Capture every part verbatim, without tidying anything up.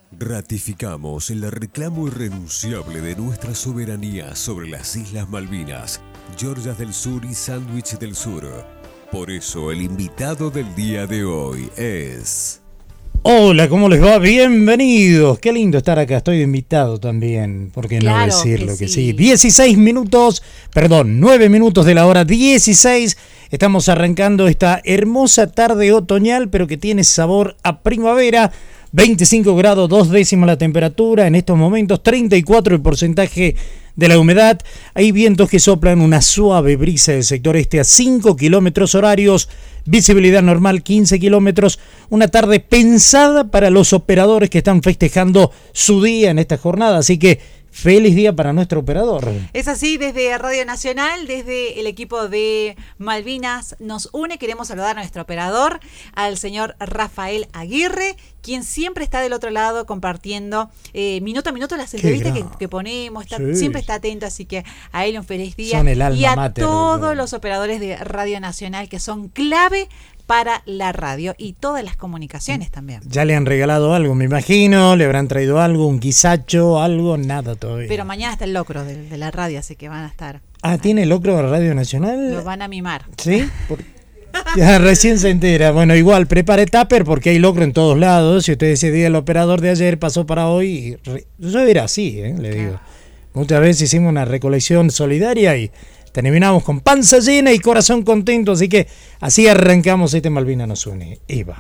Ratificamos el reclamo irrenunciable de nuestra soberanía sobre las Islas Malvinas, Georgias del Sur y Sándwich del Sur. Por eso el invitado del día de hoy es... Hola, ¿cómo les va? Bienvenidos. Qué lindo estar acá. Estoy invitado también. ¿Por qué claro no decirlo que que sí. sí? dieciséis minutos, perdón, nueve minutos de la hora dieciséis. Estamos arrancando esta hermosa tarde otoñal, pero que tiene sabor a primavera. veinticinco grados, dos décimas la temperatura. En estos momentos, treinta y cuatro el porcentaje de la humedad. Hay vientos que soplan una suave brisa del sector este a cinco kilómetros horarios. Visibilidad normal quince kilómetros. Una tarde pensada para los operadores que están festejando su día en esta jornada. Así que feliz día para nuestro operador. Es así, desde Radio Nacional, desde el equipo de Malvinas nos une. Queremos saludar a nuestro operador, al señor Rafael Aguirre, quien siempre está del otro lado compartiendo eh, minuto a minuto las entrevistas que, que ponemos. Está, sí. Siempre está atento, así que a él un feliz día. Son el alma y a mater, todos ¿verdad? los operadores de Radio Nacional que son clave para la radio y todas las comunicaciones también. Ya le han regalado algo, me imagino, le habrán traído algo, un guisacho, algo, nada todavía. Pero mañana está el locro de, de la radio, así que van a estar. Ah, ¿tiene locro de Radio Nacional? Lo van a mimar. ¿Sí? Por... Ya, recién se entera. Bueno, igual, prepare tupper porque hay locro en todos lados. Si usted ese día el operador de ayer pasó para hoy, y re... eso era así, ¿eh? Le digo. Muchas veces hicimos una recolección solidaria y terminamos con panza llena y corazón contento, así que así arrancamos este Malvinas nos une. Eva.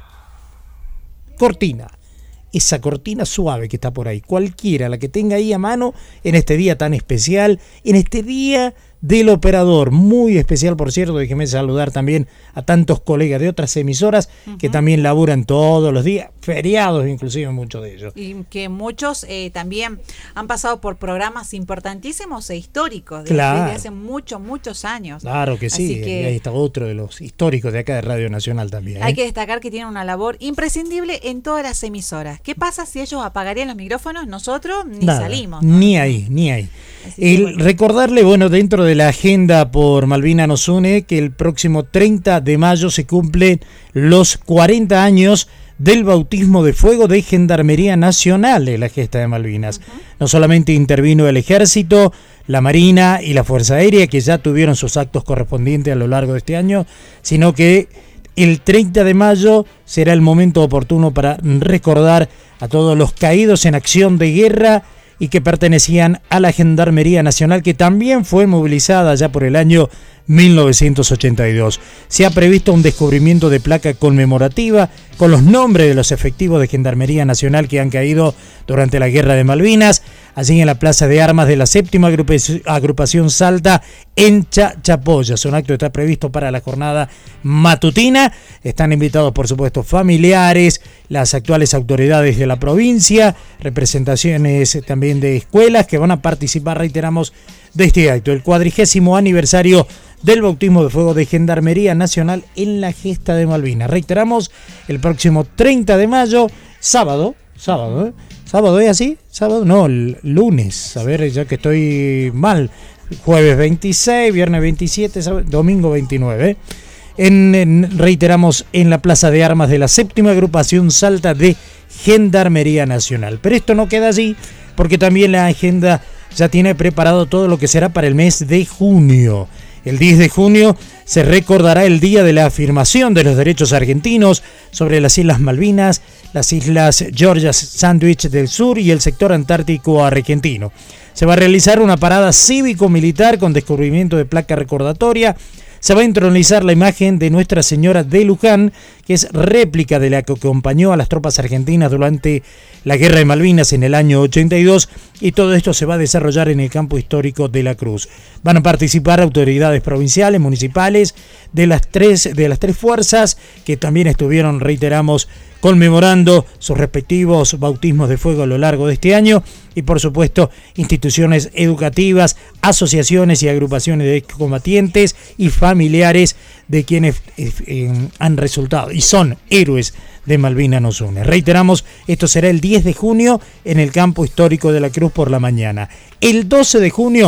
Cortina. Esa cortina suave que está por ahí. Cualquiera, la que tenga ahí a mano en este día tan especial, en este día del operador. Muy especial, por cierto. Déjeme saludar también a tantos colegas de otras emisoras uh-huh. que también laburan todos los días, feriados inclusive muchos de ellos. Y que muchos eh, también han pasado por programas importantísimos e históricos de, claro. desde hace muchos, muchos años. Claro que sí. Así que y ahí está otro de los históricos de acá de Radio Nacional también. ¿eh? Hay que destacar que tienen una labor imprescindible en todas las emisoras. ¿Qué pasa si ellos apagarían los micrófonos? Nosotros ni Nada, salimos. ¿no? Ni ahí, ni ahí. Que, el, bueno. Recordarle, bueno, dentro de la agenda por Malvinas nos une, que el próximo treinta de mayo se cumplen los cuarenta años del bautismo de fuego de Gendarmería Nacional en la gesta de Malvinas. Uh-huh. No solamente intervino el Ejército, la Marina y la Fuerza Aérea, que ya tuvieron sus actos correspondientes a lo largo de este año, sino que el treinta de mayo será el momento oportuno para recordar a todos los caídos en acción de guerra y que pertenecían a la Gendarmería Nacional, que también fue movilizada ya por el año mil novecientos ochenta y dos. Se ha previsto un descubrimiento de placa conmemorativa con los nombres de los efectivos de Gendarmería Nacional que han caído durante la Guerra de Malvinas, allí en la Plaza de Armas de la séptima Agrupación Salta en Chachapoyas. Un acto está previsto para la jornada matutina. Están invitados, por supuesto, familiares, las actuales autoridades de la provincia, representaciones también de escuelas que van a participar, reiteramos, de este acto, el cuadrigésimo aniversario del bautismo de fuego de Gendarmería Nacional en la gesta de Malvinas. Reiteramos, el próximo treinta de mayo, sábado, sábado, ¿eh? ¿Sábado es así? ¿Sábado? No, el lunes, a ver, ya que estoy mal, jueves veintiséis, viernes veintisiete, sábado, domingo veintinueve, ¿eh? En, en, reiteramos, en la Plaza de Armas de la séptima Agrupación Salta de Gendarmería Nacional. Pero esto no queda allí, porque también la agenda ya tiene preparado todo lo que será para el mes de junio. El diez de junio se recordará el día de la afirmación de los derechos argentinos sobre las Islas Malvinas, las Islas Georgias, Sándwich del Sur y el sector antártico argentino. Se va a realizar una parada cívico-militar con descubrimiento de placa recordatoria. Se va a entronizar la imagen de Nuestra Señora de Luján, que es réplica de la que acompañó a las tropas argentinas durante la Guerra de Malvinas en el año ochenta y dos, y todo esto se va a desarrollar en el campo histórico de La Cruz. Van a participar autoridades provinciales, municipales, de las tres, de las tres fuerzas, que también estuvieron, reiteramos, conmemorando sus respectivos bautismos de fuego a lo largo de este año, y por supuesto instituciones educativas, asociaciones y agrupaciones de excombatientes y familiares de quienes eh, eh, han resultado y son héroes de Malvinas nos une. Reiteramos, esto será el diez de junio en el campo histórico de La Cruz por la mañana. El doce de junio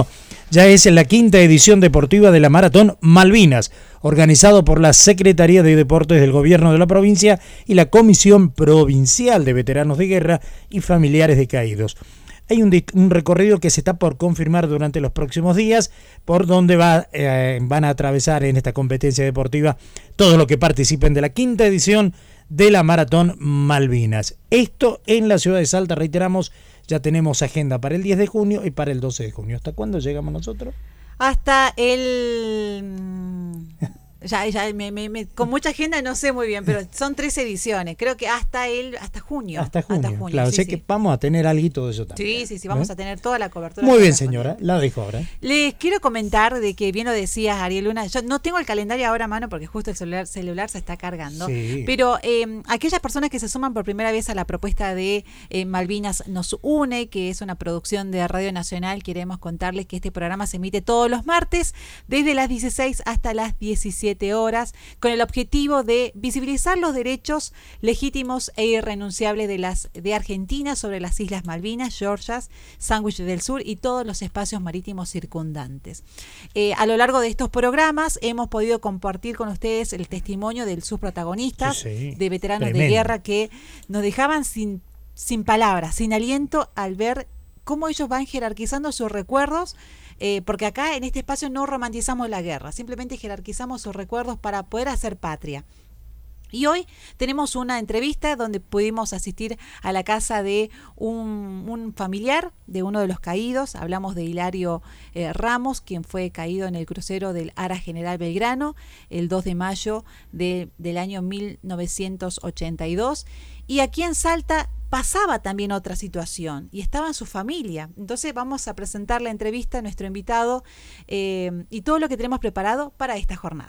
ya es la quinta edición deportiva de la Maratón Malvinas, organizado por la Secretaría de Deportes del Gobierno de la provincia y la Comisión Provincial de Veteranos de Guerra y Familiares de Caídos. Hay un, un recorrido que se está por confirmar durante los próximos días, por donde va, eh, van a atravesar en esta competencia deportiva todos los que participen de la quinta edición de la Maratón Malvinas. Esto en la ciudad de Salta, reiteramos, ya tenemos agenda para el diez de junio y para el doce de junio. ¿Hasta cuándo llegamos nosotros? Hasta el... Ya, ya me, me, me, con mucha agenda no sé muy bien, pero son tres ediciones. Creo que hasta el hasta junio. Hasta junio, hasta junio claro. Sí, sé sí. que vamos a tener algo de eso también. Sí, sí, sí, vamos ¿Eh? a tener toda la cobertura. Muy bien, señora, la dejo ahora. Les quiero comentar de que bien lo decías, Ariel Luna. Yo no tengo el calendario ahora a mano porque justo el celular, celular se está cargando. Sí. Pero eh, aquellas personas que se suman por primera vez a la propuesta de eh, Malvinas Nos Une, que es una producción de Radio Nacional, queremos contarles que este programa se emite todos los martes desde las dieciséis hasta las diecisiete horas, con el objetivo de visibilizar los derechos legítimos e irrenunciables de las de Argentina sobre las Islas Malvinas, Georgias, Sandwich del Sur y todos los espacios marítimos circundantes. Eh, a lo largo de estos programas hemos podido compartir con ustedes el testimonio de sus protagonistas, sí, sí. de veteranos Tremendo. de guerra que nos dejaban sin, sin palabras, sin aliento al ver cómo ellos van jerarquizando sus recuerdos. Eh, porque acá en este espacio no romantizamos la guerra, simplemente jerarquizamos sus recuerdos para poder hacer patria. Y hoy tenemos una entrevista donde pudimos asistir a la casa de un, un familiar de uno de los caídos. Hablamos de Hilario eh, Ramos, quien fue caído en el crucero del Ara General Belgrano el dos de mayo de, del año mil novecientos ochenta y dos. Y aquí en Salta pasaba también otra situación y estaba en su familia. Entonces vamos a presentar la entrevista a nuestro invitado eh, y todo lo que tenemos preparado para esta jornada.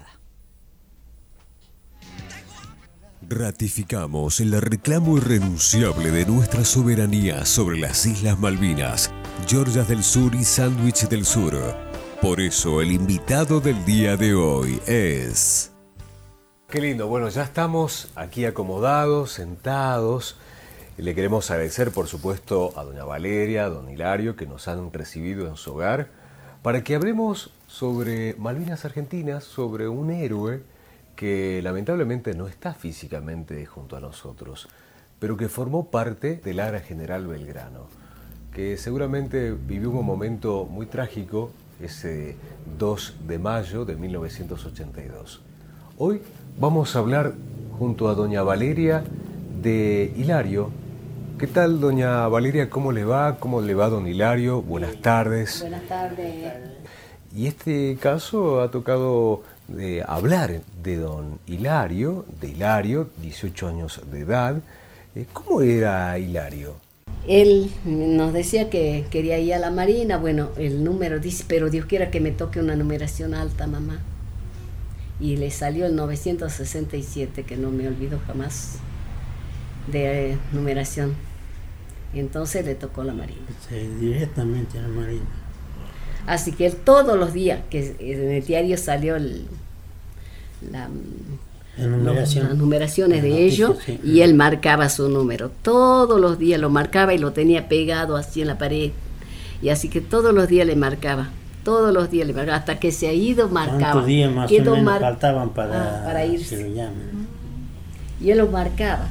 Ratificamos el reclamo irrenunciable de nuestra soberanía sobre las Islas Malvinas, Georgias del Sur y Sandwich del Sur. Por eso el invitado del día de hoy es... Qué lindo, bueno, ya estamos aquí acomodados, sentados. Le queremos agradecer, por supuesto, a doña Valeria, a don Hilario, que nos han recibido en su hogar, para que hablemos sobre Malvinas Argentinas, sobre un héroe que lamentablemente no está físicamente junto a nosotros, pero que formó parte del Ara General Belgrano, que seguramente vivió un momento muy trágico ese dos de mayo de mil novecientos ochenta y dos. Hoy vamos a hablar junto a doña Valeria de Hilario. ¿Qué tal, doña Valeria? ¿Cómo le va? ¿Cómo le va, don Hilario? Buenas tardes. Buenas tardes. Y este caso ha tocado de hablar de don Hilario, de Hilario, dieciocho años de edad. ¿Cómo era Hilario? Él nos decía que quería ir a la Marina. Bueno, el número dice, pero Dios quiera que me toque una numeración alta, mamá. Y le salió el novecientos sesenta y siete, que no me olvido jamás, de eh, numeración. Y entonces le tocó la Marina. Sí, directamente a la Marina. Así que él todos los días, que en el diario salió el, la, la numeración. los, las numeraciones de noticia, ellos, sí. Y él marcaba su número. Todos los días lo marcaba y lo tenía pegado así en la pared. Y así que todos los días le marcaba. Todos los días le marcaba, hasta que se ha ido marcaba. ¿Cuántos días más Quedó o menos mar... faltaban para, ah, para irse? que lo llamen? Y él los marcaba.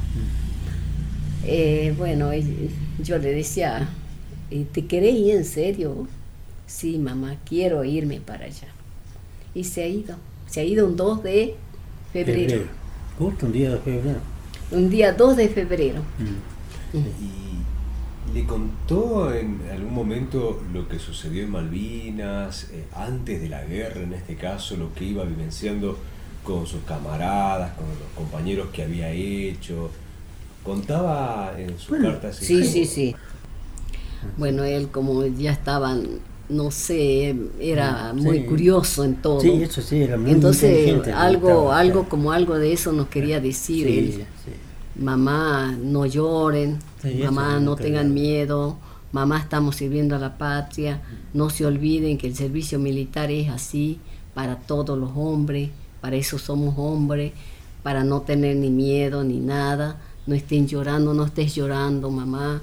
Eh, bueno, yo le decía, ¿te querés ir en serio? Sí, mamá, quiero irme para allá. Y se ha ido. Se ha ido un dos de febrero. febrero. Justo un día de febrero. Un día dos de febrero. Mm. ¿Y le contó en algún momento lo que sucedió en Malvinas, eh, antes de la guerra en este caso, lo que iba vivenciando con sus camaradas, con los compañeros que había hecho? ¿Contaba en sus bueno, cartas? Sí, sí, sí. Bueno, él como ya estaban, no sé, era sí, muy curioso en todo. Sí, eso sí, era muy Entonces, algo, estaba, algo claro. como algo de eso nos quería decir sí, él. Sí. Mamá, no lloren, sí, mamá, no tengan miedo, mamá, estamos sirviendo a la patria, no se olviden que el servicio militar es así para todos los hombres, para eso somos hombres, para no tener ni miedo ni nada, no estén llorando, no estés llorando, mamá,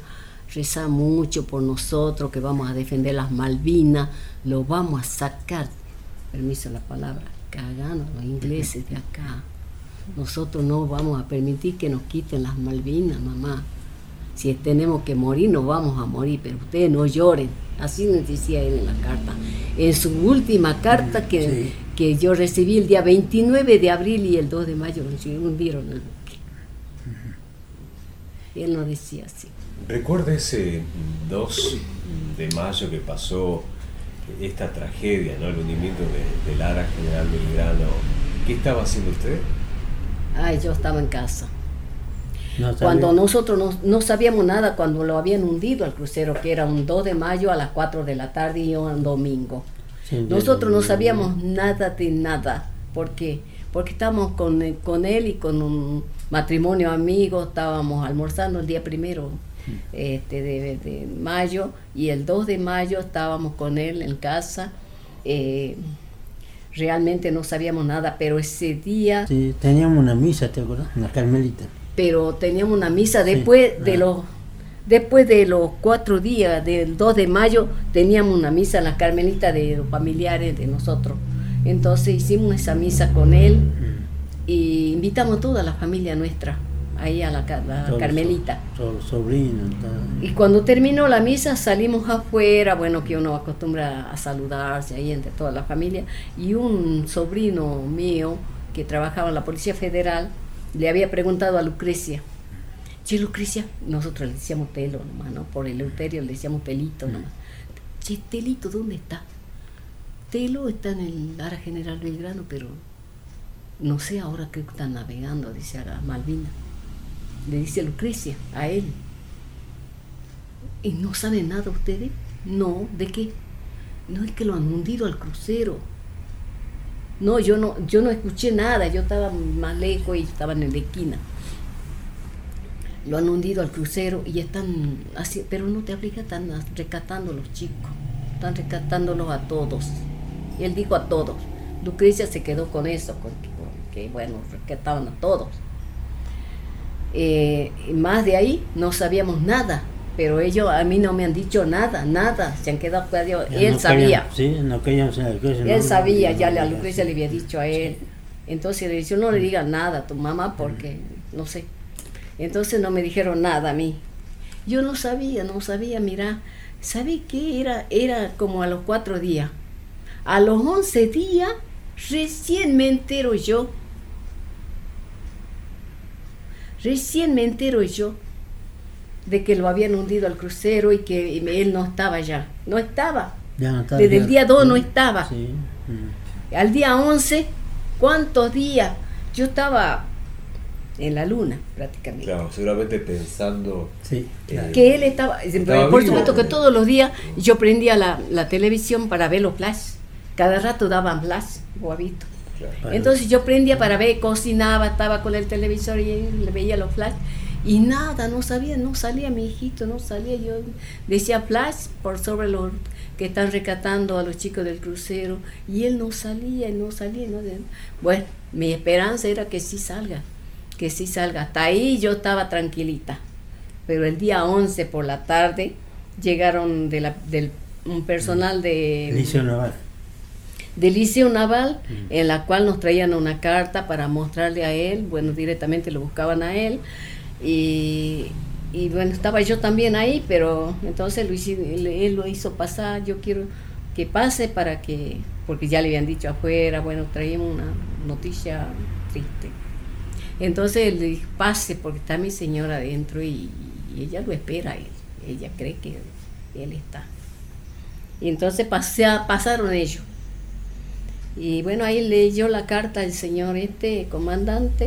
rezá mucho por nosotros, que vamos a defender las Malvinas, lo vamos a sacar, permiso la palabra, cagando los ingleses de acá. Nosotros no vamos a permitir que nos quiten las Malvinas, mamá. Si tenemos que morir, nos vamos a morir, pero ustedes no lloren. Así nos decía él en la carta. En su última carta que, sí. que yo recibí el día veintinueve de abril y el dos de mayo, me hundieron el buque. Uh-huh. Él nos decía así. ¿Recuerda ese dos de mayo que pasó esta tragedia, ¿no? El hundimiento de, del Ara General Belgrano? ¿Qué estaba haciendo usted? Ay, yo estaba en casa. No cuando nosotros no, no sabíamos nada cuando lo habían hundido al crucero, que era un dos de mayo a las cuatro de la tarde y un domingo. Sí, nosotros no sabíamos nada de nada. ¿Por qué? Porque estábamos con, con él y con un matrimonio amigo, estábamos almorzando el día primero este, de, de mayo, y el dos de mayo estábamos con él en casa. Eh, realmente no sabíamos nada, pero ese día... Sí, teníamos una misa, ¿te acuerdas? Una Carmelita. Pero teníamos una misa después sí, de los después de los cuatro días del dos de mayo, teníamos una misa en la Carmelita de los familiares de nosotros. Entonces hicimos esa misa con él y invitamos toda la familia nuestra ahí a la, la todos Carmelita. Todos los sobrinos. Todo. Y cuando terminó la misa salimos afuera, bueno, que uno acostumbra a saludarse ahí entre toda la familia, y un sobrino mío que trabajaba en la Policía Federal le había preguntado a Lucrecia, che, Lucrecia, nosotros le decíamos Telo nomás, ¿no? Por el Eleuterio le decíamos Telito nomás. Che, Telito, ¿dónde está? Telo está en el Ara General Belgrano, pero no sé, ahora creo que está navegando, dice a Malvina. Le dice Lucrecia a él. ¿Y no saben nada ustedes? No, ¿de qué? No, es que lo han hundido al crucero. No, yo no, yo no escuché nada, yo estaba más lejos y estaban en la esquina. Lo han hundido al crucero y están así, pero no te aplica, están rescatando a los chicos, están rescatándolos a todos. Y él dijo a todos. Lucrecia se quedó con eso, con que, con que bueno, rescataban a todos. Eh, más de ahí no sabíamos nada, pero ellos a mí no me han dicho nada, nada, se han quedado callados. Él no sabía, querían, sí, no querían saber, él no, sabía, no, ya no, a Lucrecia le había dicho a él. Entonces le dijo, no le digas nada a tu mamá porque no sé. Entonces no me dijeron nada a mí. Yo no sabía, no sabía, mira, ¿sabes qué? Era, era como a los cuatro días. A los once días recién me entero yo. Recién me entero yo de que lo habían hundido al crucero y que él no estaba ya. No estaba. Ya no estaba. Desde ya, el día dos sí, no estaba. Sí. Mm. Al día once, ¿cuántos días? Yo estaba en la luna prácticamente. Claro, seguramente pensando sí, claro. que él estaba, estaba por vivo. Supuesto que todos los días yo prendía la, la televisión para ver los flash. Cada rato daban flash, bobito. Claro. Entonces yo prendía para ver, cocinaba, estaba con el televisor y le veía los flash y nada, no sabía, no salía mi hijito, no salía. Yo decía flash por sobre los que están rescatando a los chicos del crucero y él no salía, no salía. No, bueno, mi esperanza era que sí salga, que sí salga. Hasta ahí yo estaba tranquilita, pero el día once por la tarde llegaron de la, del un personal de Liceo Naval. del Liceo Naval, mm. en la cual nos traían una carta para mostrarle a él, bueno, directamente lo buscaban a él, y, y bueno, estaba yo también ahí, pero entonces lo hizo, él, él lo hizo pasar, yo quiero que pase para que, porque ya le habían dicho afuera, bueno, traíamos una noticia triste. Entonces él le dijo, pase, porque está mi señora adentro y, y ella lo espera, él, ella cree que él está. Y entonces pasé, pasaron ellos. Y bueno, ahí leyó la carta el señor este comandante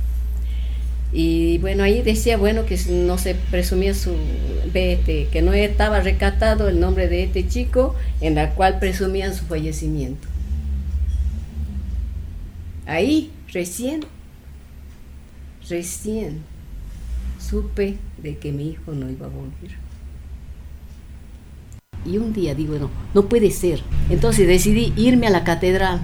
y bueno, ahí decía bueno que no se presumía su este, que no estaba rescatado el nombre de este chico, en la cual presumían su fallecimiento. Ahí recién recién supe de que mi hijo no iba a volver. Y un día digo, no, no puede ser. Entonces decidí irme a la catedral.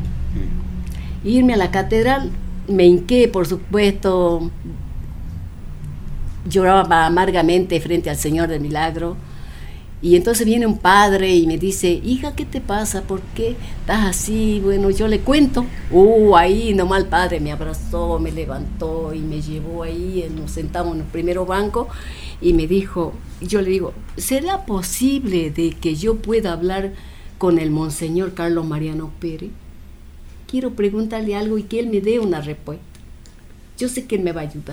Irme a la catedral, me hinqué, por supuesto, lloraba amargamente frente al Señor del Milagro. Y entonces viene un padre y me dice, hija, ¿qué te pasa? ¿Por qué estás así? Bueno, yo le cuento. Uh, ahí nomás el padre me abrazó, me levantó y me llevó ahí, nos sentamos en el primer banco y me dijo, yo le digo, ¿será posible de que yo pueda hablar con el Monseñor Carlos Mariano Pérez? Quiero preguntarle algo y que él me dé una respuesta. Yo sé que él me va a ayudar.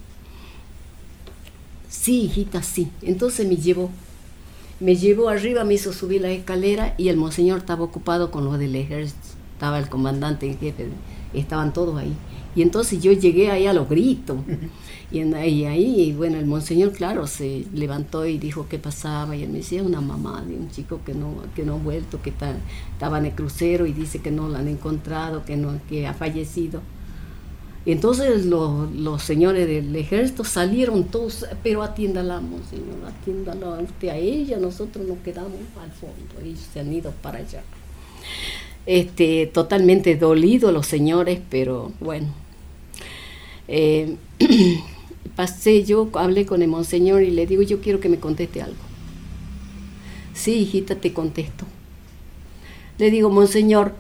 Sí, hijita, sí. Entonces me llevó. Me llevó arriba, me hizo subir la escalera y el monseñor estaba ocupado con lo del ejército. Estaba el comandante en jefe, estaban todos ahí. Y entonces yo llegué ahí a los gritos. Y, en, y ahí, y bueno, el monseñor, claro, se levantó y dijo qué pasaba. Y él me decía, una mamá de un chico que no, que no ha vuelto, que está, estaba en el crucero y dice que no lo han encontrado, que, no, que ha fallecido. Y entonces los, los señores del ejército salieron todos, pero atiéndala, monseñor, atiéndala usted a ella, nosotros nos quedamos al fondo, ellos se han ido para allá. Este, totalmente dolidos los señores, pero bueno. Eh, pasé, yo hablé con el monseñor y le digo, yo quiero que me conteste algo. Sí, hijita, te contesto. Le digo, monseñor,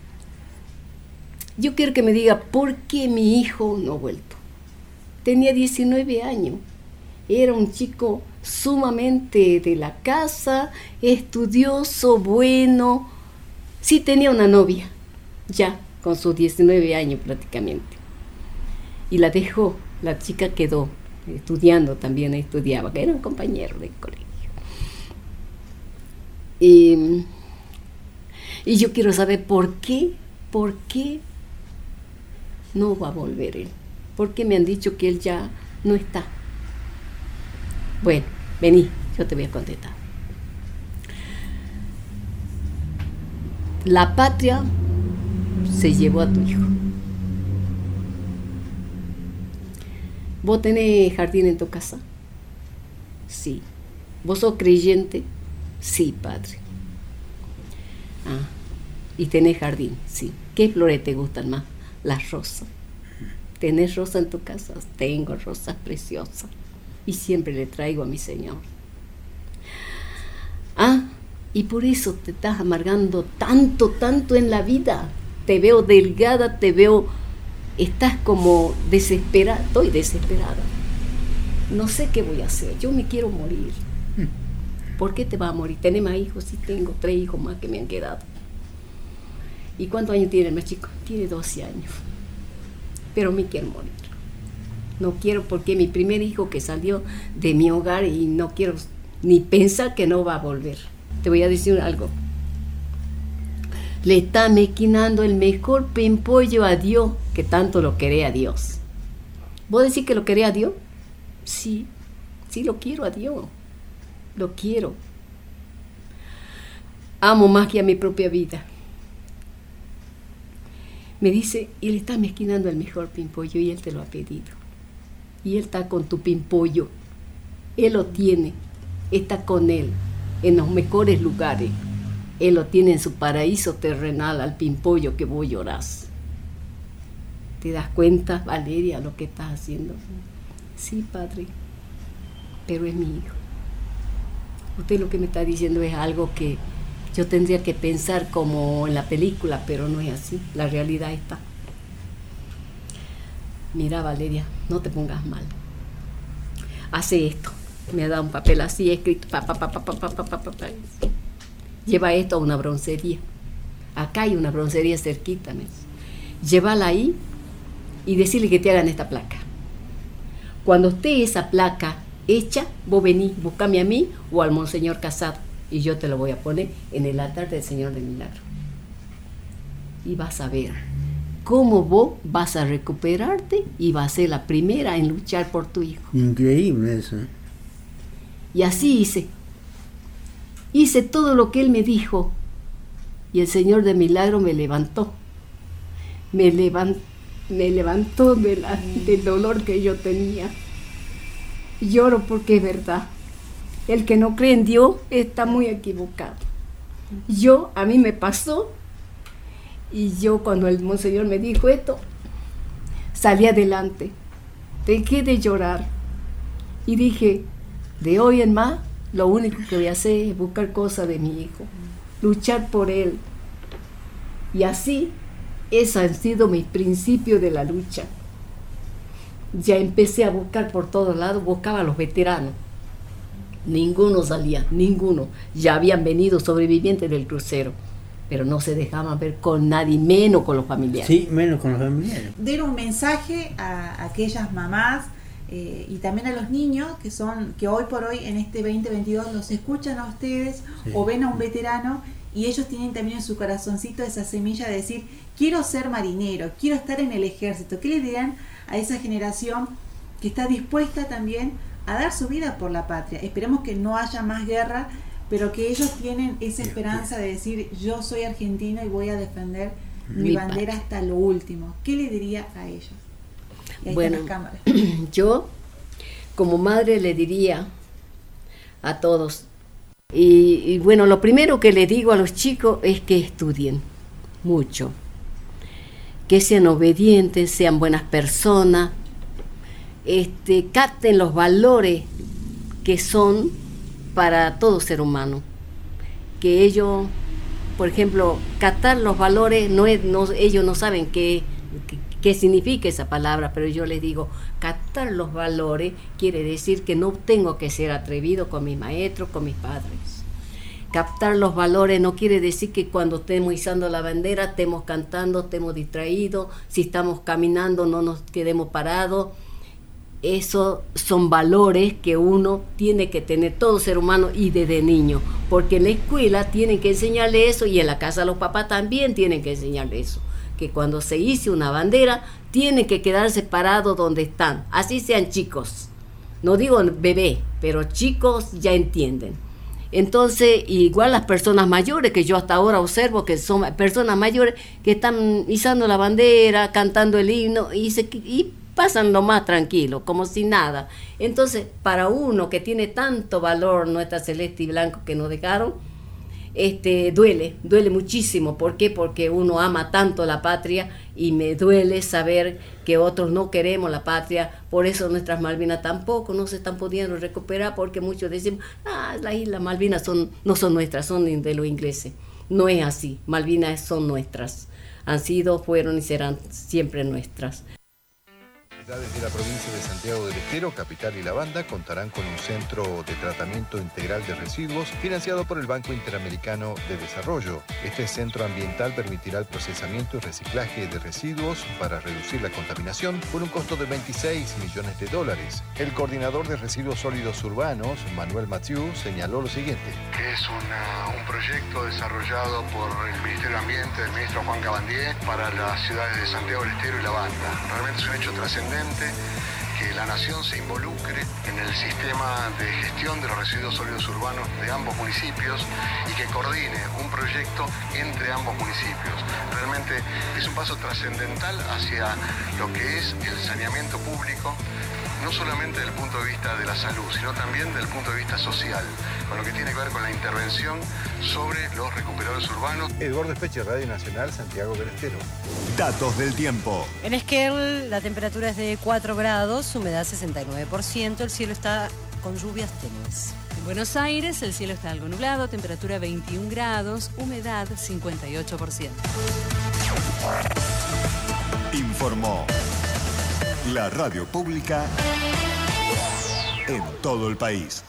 yo quiero que me diga por qué mi hijo no ha vuelto. Tenía diecinueve años, era un chico sumamente de la casa, estudioso, bueno. Sí tenía una novia, ya con sus diecinueve años prácticamente. Y la dejó, la chica quedó estudiando también, estudiaba, que era un compañero de colegio. Y, y yo quiero saber por qué, por qué no va a volver él. Porque me han dicho que él ya no está. Bueno, vení, yo te voy a contestar. La patria se llevó a tu hijo. ¿Vos tenés jardín en tu casa? Sí. ¿Vos sos creyente? Sí, padre. Ah, ¿y tenés jardín? Sí. ¿Qué flores te gustan más? Las rosas. ¿Tenés rosa en tu casa? Tengo rosas preciosas. Y siempre le traigo a mi Señor. Ah, y por eso te estás amargando tanto, tanto en la vida. Te veo delgada, te veo, estás como desesperada. Estoy desesperada. No sé qué voy a hacer. Yo me quiero morir. ¿Por qué te vas a morir? ¿Tenés más hijos? Sí, tengo tres hijos más que me han quedado. ¿Y cuántos años tiene el más chico? Tiene doce años. Pero me quiero morir. No quiero porque mi primer hijo que salió de mi hogar y no quiero ni pensar que no va a volver. Te voy a decir algo. Le está mequinando el mejor pimpollo a Dios que tanto lo quería a Dios. ¿Vos decís que lo quería a Dios? Sí, sí lo quiero a Dios. Lo quiero. Amo más que a mi propia vida. Me dice, él está mezquinando el mejor pimpollo y él te lo ha pedido. Y él está con tu pimpollo. Él lo tiene. Está con él en los mejores lugares. Él lo tiene en su paraíso terrenal al pimpollo que vos llorás. ¿Te das cuenta, Valeria, lo que estás haciendo? Sí, padre, pero es mi hijo. Usted lo que me está diciendo es algo que yo tendría que pensar como en la película, pero no es así. La realidad está. Mira, Valeria, no te pongas mal. Hace esto. Me ha dado un papel así escrito. Pa, pa, pa, pa, pa, pa, pa, pa, pa. Lleva esto a una broncería. Acá hay una broncería cerquita. ¿Me? Llévala ahí y decirle que te hagan esta placa. Cuando esté esa placa hecha, vos venís, buscame a mí o al Monseñor Casado y yo te lo voy a poner en el altar del Señor del Milagro. Y vas a ver cómo vos vas a recuperarte y vas a ser la primera en luchar por tu hijo. Increíble eso. Y así hice. Hice todo lo que él me dijo. Y el Señor del Milagro me levantó. Me, levant, me levantó de la, del dolor que yo tenía. Lloro porque es verdad. El que no cree en Dios está muy equivocado. Yo, a mí me pasó. Y yo cuando el Monseñor me dijo esto, salí adelante. Dejé de llorar. Y dije, de hoy en más, lo único que voy a hacer es buscar cosas de mi hijo, luchar por él. Y así, esos han sido mis principios de la lucha. Ya empecé a buscar por todos lados, buscaba a los veteranos. Ninguno salía, ninguno. Ya habían venido sobrevivientes del crucero, pero no se dejaban ver con nadie, menos con los familiares. Sí, menos con los familiares. Den un mensaje a aquellas mamás eh, y también a los niños que son que hoy por hoy en este veinte veintidós los escuchan a ustedes, sí, o ven a un veterano y ellos tienen también en su corazoncito esa semilla de decir, quiero ser marinero, quiero estar en el ejército. ¿Qué le dirán a esa generación que está dispuesta también a dar su vida por la patria? Esperemos que no haya más guerra, pero que ellos tienen esa esperanza de decir, yo soy argentino y voy a defender mi, mi bandera patria hasta lo último. ¿Qué le diría a ellos? Y ahí bueno, están las cámaras. Yo, como madre, le diría a todos, y, y bueno, lo primero que le digo a los chicos es que estudien mucho, que sean obedientes, sean buenas personas, este, capten los valores que son para todo ser humano, que ellos, por ejemplo, captar los valores, no es, no, ellos no saben qué, qué, qué significa esa palabra, pero yo les digo, captar los valores quiere decir que no tengo que ser atrevido con mis maestros, con mis padres. Captar los valores no quiere decir que cuando estemos izando la bandera, estemos cantando, estemos distraídos, si estamos caminando no nos quedemos parados. Esos son valores que uno tiene que tener, todo ser humano, y desde niño, porque en la escuela tienen que enseñarle eso y en la casa los papás también tienen que enseñarle eso, que cuando se hice una bandera tienen que quedarse parados donde están, así sean chicos, no digo bebé, pero chicos ya entienden. Entonces, igual las personas mayores, que yo hasta ahora observo que son personas mayores que están izando la bandera, cantando el himno y se y pasan lo más tranquilo, como si nada. Entonces, para uno que tiene tanto valor nuestra celeste y blanco que nos dejaron, este, duele, duele muchísimo. ¿Por qué? Porque uno ama tanto la patria y me duele saber que otros no queremos la patria. Por eso nuestras Malvinas tampoco no se están pudiendo recuperar, porque muchos decimos, ah, las Islas Malvinas son, no son nuestras, son de los ingleses. No es así, Malvinas son nuestras. Han sido, fueron y serán siempre nuestras. De la provincia de Santiago del Estero, capital y la banda contarán con un centro de tratamiento integral de residuos financiado por el Banco Interamericano de Desarrollo. Este centro ambiental permitirá el procesamiento y reciclaje de residuos para reducir la contaminación por un costo de veintiséis millones de dólares. El coordinador de residuos sólidos urbanos, Manuel Mathieu, señaló lo siguiente. Es una, un proyecto desarrollado por el Ministerio de Ambiente, del ministro Juan Cabandier, para las ciudades de Santiago del Estero y la banda. Realmente es un hecho trascendente que la nación se involucre en el sistema de gestión de los residuos sólidos urbanos de ambos municipios y que coordine un proyecto entre ambos municipios. Realmente es un paso trascendental hacia lo que es el saneamiento público, no solamente desde el punto de vista de la salud, sino también desde el punto de vista social, con lo que tiene que ver con la intervención sobre los recuperadores urbanos. Eduardo Espeche, Radio Nacional, Santiago del Estero. Datos del tiempo. En Esquel la temperatura es de cuatro grados, humedad sesenta y nueve por ciento, el cielo está con lluvias tenues. En Buenos Aires el cielo está algo nublado, temperatura veintiún grados, humedad cincuenta y ocho por ciento. Informó la radio pública en todo el país.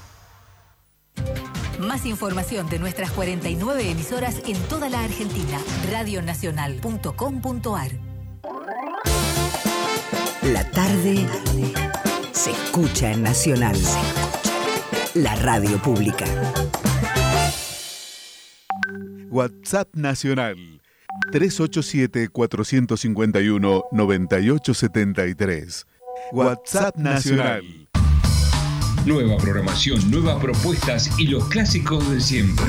Más información de nuestras cuarenta y nueve emisoras en toda la Argentina. radio nacional punto com punto ar. La tarde se escucha en Nacional. La radio pública. WhatsApp Nacional tres ocho siete, cuatro cinco uno, nueve ocho siete tres. WhatsApp Nacional. Nueva programación, nuevas propuestas y los clásicos de siempre.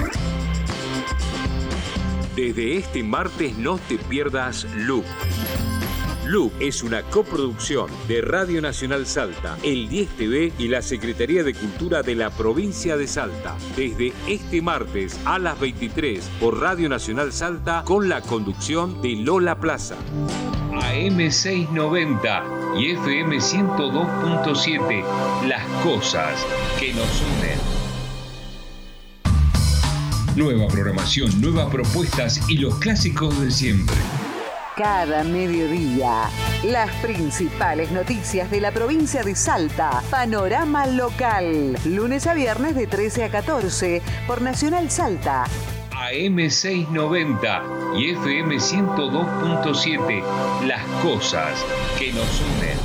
Desde este martes no te pierdas Loop. Loop es una coproducción de Radio Nacional Salta, el diez T V y la Secretaría de Cultura de la provincia de Salta. Desde este martes a las veintitrés por Radio Nacional Salta con la conducción de Lola Plaza. A A M seiscientos noventa y F M ciento dos punto siete. Las cosas que nos unen. Nueva programación, nuevas propuestas y los clásicos de siempre. Cada mediodía, las principales noticias de la provincia de Salta. Panorama local. Lunes a viernes de trece a catorce por Nacional Salta. A M seiscientos noventa y F M ciento dos punto siete. Las cosas que nos unen.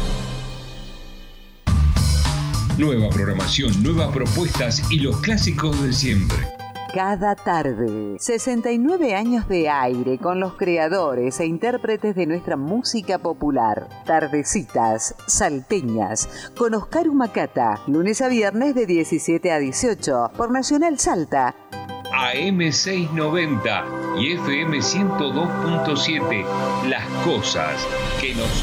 Nueva programación, nuevas propuestas y los clásicos de siempre. Cada tarde, sesenta y nueve años de aire con los creadores e intérpretes de nuestra música popular. Tardecitas salteñas con Oscar Humacata, lunes a viernes de diecisiete a dieciocho por Nacional Salta. A M seiscientos noventa y F M ciento dos punto siete. Las cosas que nos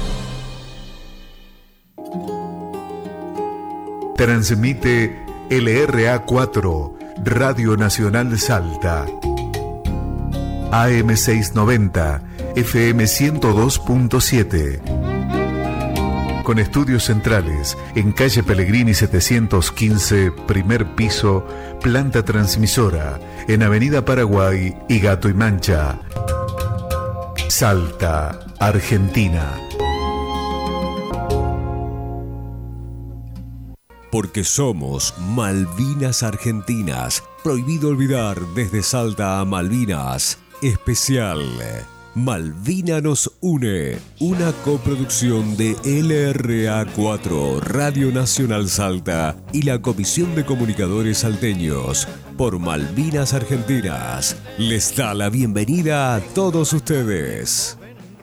unen. Transmite L R A cuatro, Radio Nacional Salta. A M seiscientos noventa, F M ciento dos punto siete. Con estudios centrales en calle Pellegrini setecientos quince, primer piso, planta transmisora, en Avenida Paraguay y Gato y Mancha. Salta, Argentina. Porque somos Malvinas Argentinas. Prohibido olvidar desde Salta a Malvinas. Especial Malvina nos une. Una coproducción de L R A cuatro, Radio Nacional Salta y la Comisión de Comunicadores Salteños. Por Malvinas Argentinas. Les da la bienvenida a todos ustedes.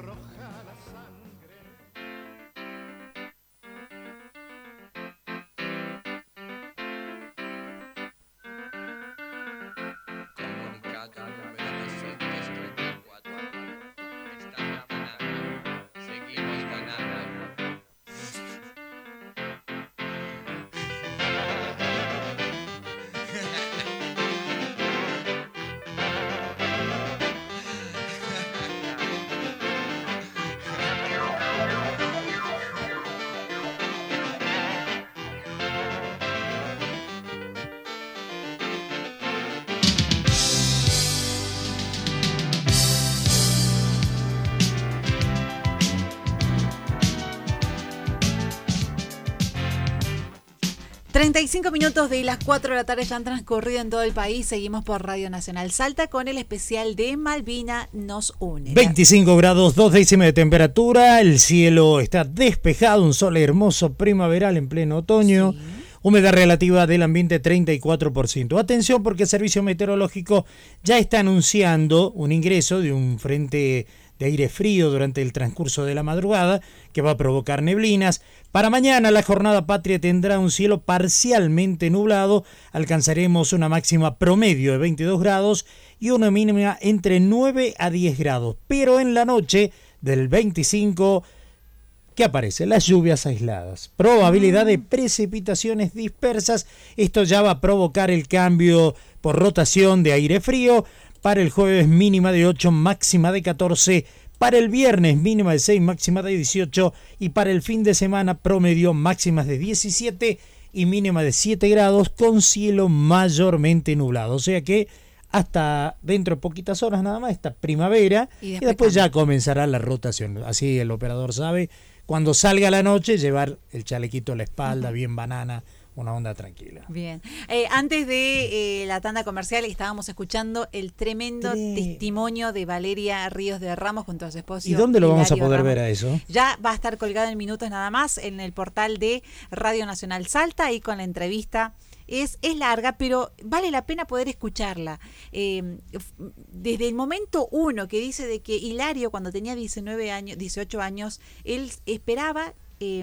treinta y cinco minutos de las cuatro de la tarde ya han transcurrido en todo el país. Seguimos por Radio Nacional Salta con el especial de Malvina nos une. veinticinco grados, dos décimas de temperatura. El cielo está despejado, un sol hermoso primaveral en pleno otoño. Sí. Humedad relativa del ambiente treinta y cuatro por ciento. Atención porque el Servicio Meteorológico ya está anunciando un ingreso de un frente de aire frío durante el transcurso de la madrugada que va a provocar neblinas. Para mañana la jornada patria tendrá un cielo parcialmente nublado, alcanzaremos una máxima promedio de veintidós grados y una mínima entre nueve a diez grados, pero en la noche del veinticinco, ¿qué aparece? Las lluvias aisladas, probabilidad de precipitaciones dispersas, esto ya va a provocar el cambio por rotación de aire frío. Para el jueves mínima de ocho, máxima de catorce. Para el viernes mínima de seis, máxima de dieciocho. Y para el fin de semana promedio máximas de diecisiete y mínima de siete grados con cielo mayormente nublado. O sea que hasta dentro de poquitas horas nada más esta primavera y después, y después ya comenzará la rotación. Así el operador sabe, cuando salga la noche llevar el chalequito a la espalda, uh-huh. bien banana. Una onda tranquila. Bien. Eh, antes de eh, la tanda comercial estábamos escuchando el tremendo Tre... testimonio de Valeria Ríos de Ramos junto a su esposo. ¿Y dónde lo vamos a poder Ramos. ver a eso? Ya va a estar colgado en minutos nada más en el portal de Radio Nacional Salta y con la entrevista. Es, es larga, pero vale la pena poder escucharla. Eh, desde el momento uno que dice de que Hilario cuando tenía diecinueve años, dieciocho años, él esperaba Eh,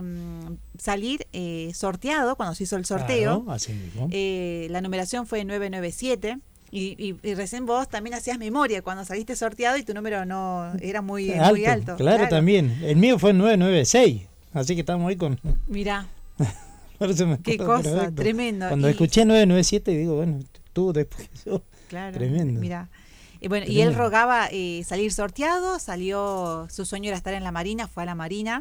salir eh, sorteado cuando se hizo el sorteo. Claro, así mismo. Eh, la numeración fue nueve nueve siete y, y, y recién vos también hacías memoria cuando saliste sorteado y tu número no era muy alto. Muy alto claro, claro, también. El mío fue nueve nueve seis, así que estamos ahí con... Mirá. Qué cosa, perfecto. Tremendo. Cuando y... escuché nueve nueve siete digo, bueno, tú después yo. Claro, tremendo. Mirá. Y bueno, y él rogaba eh, salir sorteado, salió, su sueño era estar en la Marina, fue a la Marina.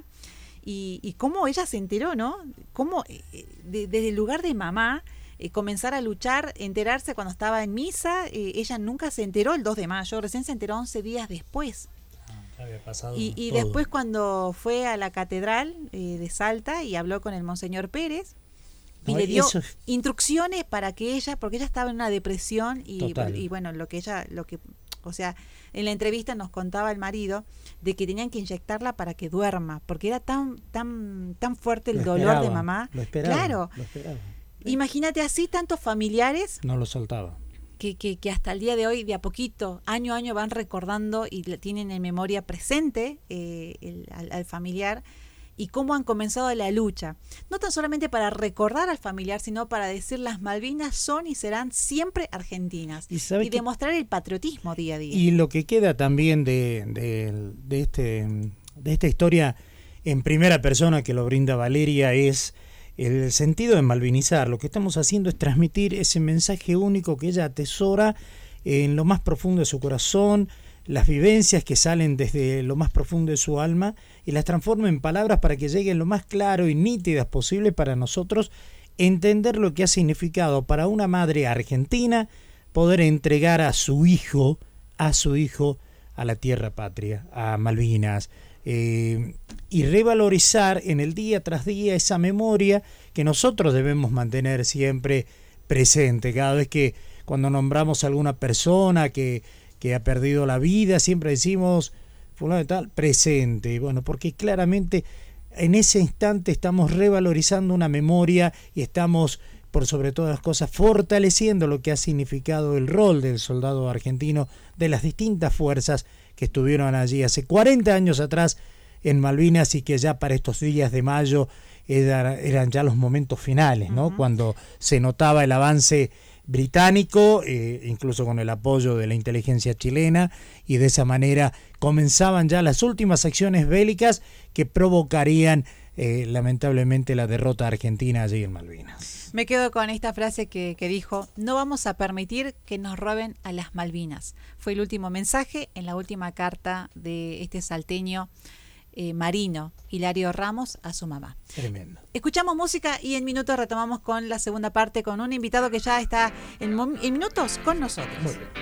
Y, y cómo ella se enteró, ¿no? Cómo eh, de, desde el lugar de mamá, eh, comenzar a luchar, enterarse cuando estaba en misa, eh, ella nunca se enteró el dos de mayo, recién se enteró once días después. Había pasado Y, y todo. después cuando fue a la catedral eh, de Salta y habló con el Monseñor Pérez, y No, le dio eso es- instrucciones para que ella, porque ella estaba en una depresión y, Total. y bueno, lo que ella, lo que, o sea, en la entrevista nos contaba el marido de que tenían que inyectarla para que duerma, porque era tan, tan, tan fuerte el Lo dolor esperaban, de mamá. lo esperaban, Claro. lo esperaban. Imagínate así tantos familiares No lo soltaba. que, que, que hasta el día de hoy, de a poquito, año a año, van recordando y la tienen en memoria presente eh, el, al, al familiar y cómo han comenzado la lucha. No tan solamente para recordar al familiar, sino para decir las Malvinas son y serán siempre argentinas. Y, Y, sabe que- demostrar el patriotismo día a día. Y lo que queda también de, de, de este, de esta historia en primera persona que lo brinda Valeria es el sentido de malvinizar. Lo que estamos haciendo es transmitir ese mensaje único que ella atesora en lo más profundo de su corazón, las vivencias que salen desde lo más profundo de su alma y las transforma en palabras para que lleguen lo más claro y nítidas posible para nosotros entender lo que ha significado para una madre argentina poder entregar a su hijo, a su hijo, a la tierra patria, a Malvinas, eh, y revalorizar en el día tras día esa memoria que nosotros debemos mantener siempre presente. Cada vez que cuando nombramos a alguna persona que, que ha perdido la vida, siempre decimos fulano de tal, presente. Y bueno, porque claramente en ese instante estamos revalorizando una memoria y estamos, por sobre todas las cosas, fortaleciendo lo que ha significado el rol del soldado argentino de las distintas fuerzas que estuvieron allí hace cuarenta años atrás en Malvinas y que ya para estos días de mayo era, eran ya los momentos finales, ¿no? Uh-huh. Cuando se notaba el avance británico, eh, incluso con el apoyo de la inteligencia chilena, y de esa manera comenzaban ya las últimas acciones bélicas que provocarían eh, lamentablemente la derrota argentina allí en Malvinas. Me quedo con esta frase que, que dijo: no vamos a permitir que nos roben a las Malvinas. Fue el último mensaje en la última carta de este salteño eh, marino, Hilario Ramos, a su mamá. Tremendo. Escuchamos música y en minutos retomamos con la segunda parte con un invitado que ya está en, en minutos con nosotros. Muy bien.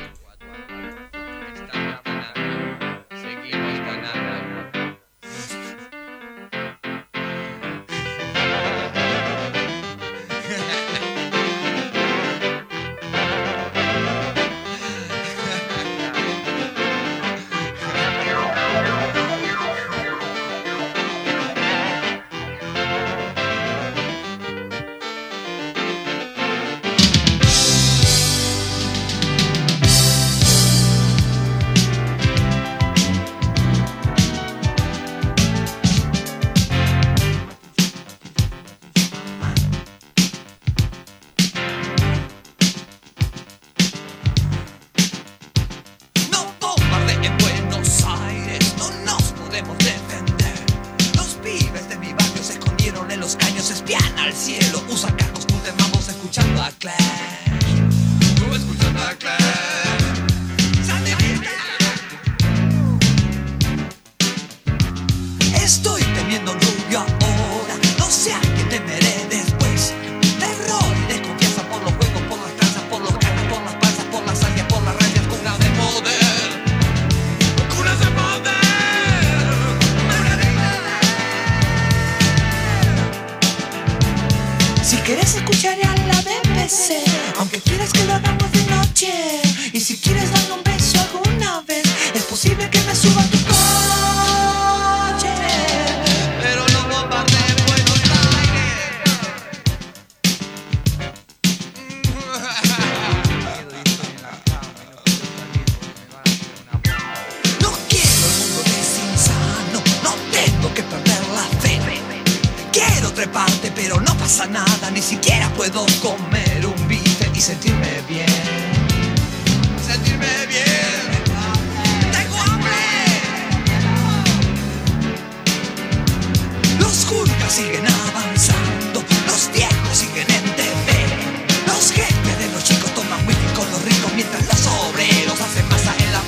Mientras los obreros hacen masa en la